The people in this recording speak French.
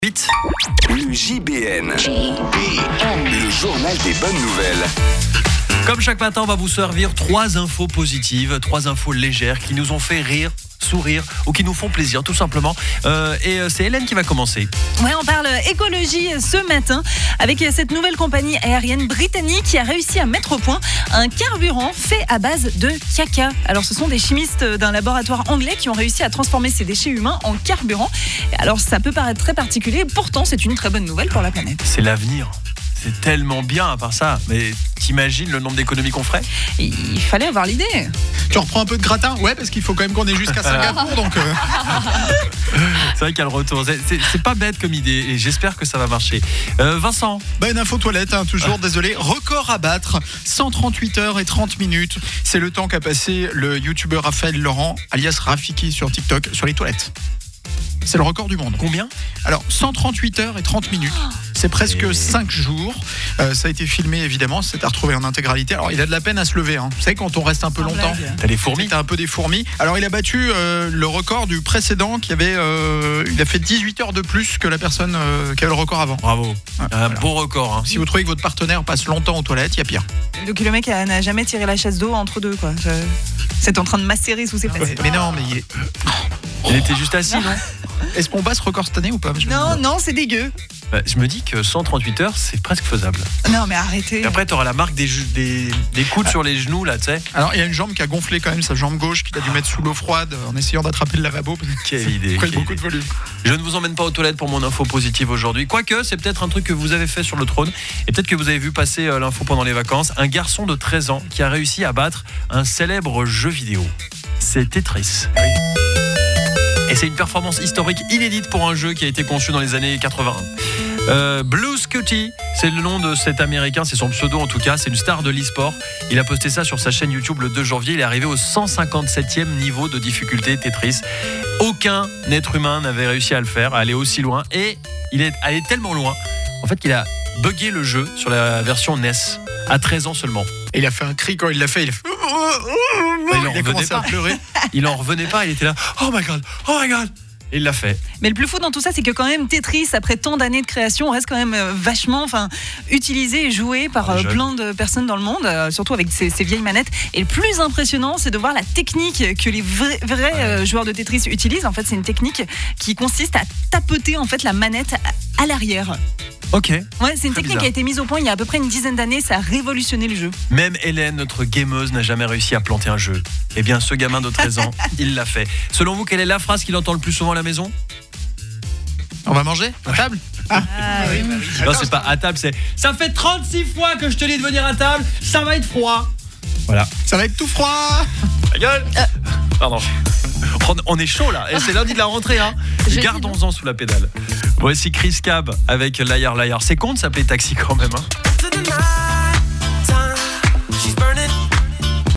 Vite. Le JBN. Le journal des bonnes nouvelles. Comme chaque matin, on va vous servir 3 infos positives, 3 infos légères qui nous ont fait rire, sourire ou qui nous font plaisir tout simplement. Et c'est Hélène qui va commencer. Ouais, on parle écologie ce matin avec cette nouvelle compagnie aérienne britannique qui a réussi à mettre au point un carburant fait à base de caca. Alors ce sont des chimistes d'un laboratoire anglais qui ont réussi à transformer ces déchets humains en carburant. Alors ça peut paraître très particulier, pourtant c'est une très bonne nouvelle pour la planète. C'est l'avenir. C'est tellement bien à part ça. Mais t'imagines le nombre d'économies qu'on ferait ? Il fallait avoir l'idée. Tu reprends un peu de gratin ? Ouais, parce qu'il faut quand même qu'on ait jusqu'à Singapour, donc... C'est vrai qu'il y a le retour. C'est pas bête comme idée et j'espère que ça va marcher. Vincent ? Une info toilette, toujours, désolé. Record à battre, 138 heures et 30 minutes. C'est le temps qu'a passé le youtubeur Raphaël Laurent, alias Rafiki sur TikTok, sur les toilettes. C'est le record du monde. Combien ? Alors, 138 heures et 30 minutes. C'est presque 5 jours. Ça a été filmé, évidemment. C'est à retrouver en intégralité. Alors, il a de la peine à se lever. Vous savez, quand on reste un peu longtemps, T'as les fourmis ? t'as un peu des fourmis. Alors, il a battu le record du précédent qui avait... il a fait 18 heures de plus que la personne qui avait le record avant. Bravo. Un beau record. Hein. Si vous trouvez que votre partenaire passe longtemps aux toilettes, il y a pire. Donc le mec n'a jamais tiré la chasse d'eau entre deux, quoi. C'est en train de macérer sous ses fesses. Mais non, mais Il était juste assis, non ? est-ce qu'on bat ce record cette année ou pas? Non, c'est dégueu. Je me dis que 138 heures, c'est presque faisable. Non, mais arrêtez. Et après, t'auras la marque des coudes sur les genoux, là, tu sais. Alors, il y a une jambe qui a gonflé quand même, sa jambe gauche, qu'il a dû mettre sous l'eau froide en essayant d'attraper le lavabo. Quelle idée. Il beaucoup de volume. Je ne vous emmène pas aux toilettes pour mon info positive aujourd'hui. Quoique, c'est peut-être un truc que vous avez fait sur le trône. Et peut-être que vous avez vu passer l'info pendant les vacances. Un garçon de 13 ans qui a réussi à battre un célèbre jeu vidéo. C'est Tetris. Et c'est une performance historique inédite pour un jeu qui a été conçu dans les années 80. Blue Scooty, c'est le nom de cet américain, c'est son pseudo en tout cas, c'est une star de l'e-sport. Il a posté ça sur sa chaîne YouTube le 2 janvier, il est arrivé au 157e niveau de difficulté Tetris. Aucun être humain n'avait réussi à le faire, à aller aussi loin, et il est allé tellement loin, en fait qu'il a buggé le jeu sur la version NES, à 13 ans seulement. Et il a fait un cri quand il l'a fait, il a commencé à pleurer. Il en revenait pas, il était là, oh my god, et il l'a fait. Mais le plus fou dans tout ça, c'est que quand même Tetris, après tant d'années de création, reste quand même vachement utilisé et joué par plein de personnes dans le monde, surtout avec ces vieilles manettes. Et le plus impressionnant, c'est de voir la technique que les vrais joueurs de Tetris utilisent. En fait, c'est une technique qui consiste à tapoter en fait la manette à l'arrière. Ok. Ouais, c'est une technique qui a été mise au point il y a à peu près une dizaine d'années. Ça a révolutionné le jeu. Même Hélène, notre gameuse, n'a jamais réussi à planter un jeu. Eh bien, ce gamin de 13 ans, il l'a fait. Selon vous, quelle est la phrase qu'il entend le plus souvent à la maison ? On va manger à table ? Oui. Non, c'est pas à table, c'est « Ça fait 36 fois que je te dis de venir à table, ça va être froid !» Voilà. Ça va être tout froid. Ta gueule. Pardon. On est chaud là, et c'est lundi de la rentrée, hein. Gardons-en sous la pédale. Voici Chris Cab avec Liar Liar. C'est con de s'appeler Taxi quand même, hein.